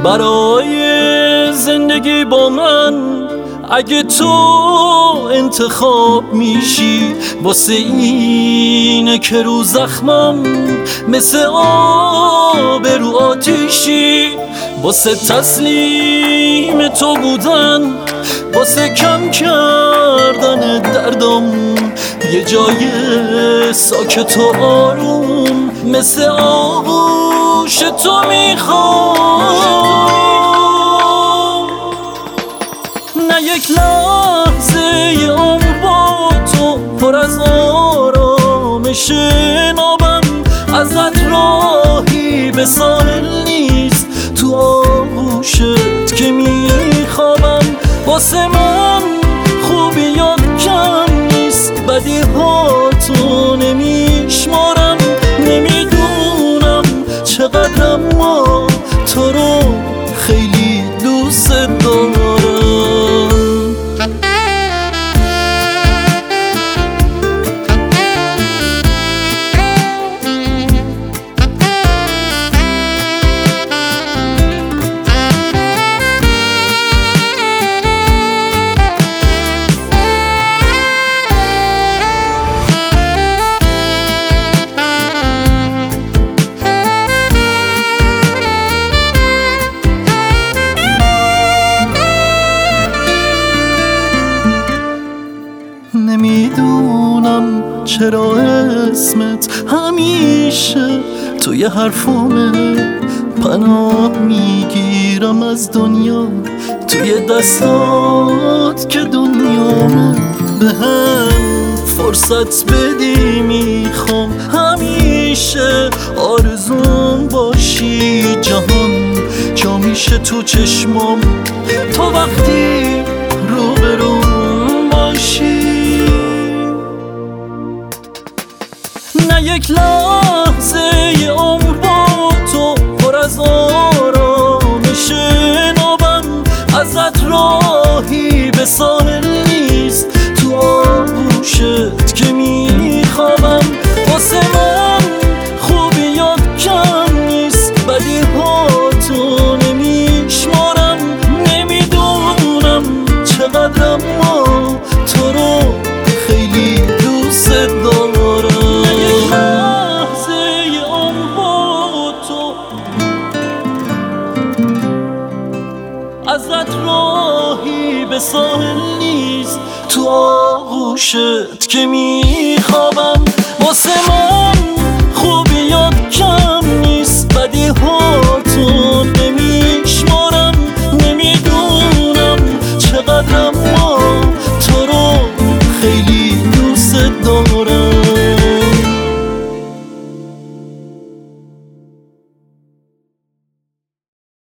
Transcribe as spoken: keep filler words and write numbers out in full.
برای زندگی با من اگه تو انتخاب میشی، واسه اینه که رو زخمم مثل آب رو آتیشی، واسه تسلیم تو بودن، واسه کم کردن دردم، یه جای ساکت و آروم مثل آغوش تو میخوام. نه یک لحظه عمر با تو پر از آرامش نابم، ازت راهی به ساحل نیست، تو آغوشت که میخوابم. واسه من خوبیات کم نیست، بدی ها تو نمیشمارم، نمیدونم چقدر اما تو رو خیلی دوست دارم. نمیدونم چرا اسمت همیشه توی حرفامه، پناه میگیرم از دنیا توی دستات که دنیامه. به هم فرصت بدی میخوام همیشه آرزوم باشی، جهان جا میشه تو چشمام تو وقتی روبروم باشی. نه یک لحظه عمر با تو پر از آرامش نابم، ازت راهی به ساحل نیست، تو آغوشت که میخوابم. واسه من خوبیات کم نیست، بدی ها تو نمیشمارم، نمیدونم چقدر اما تو رو خیلی دوست دارم. ازت راهی به ساحل نیست، تو آغوشت که می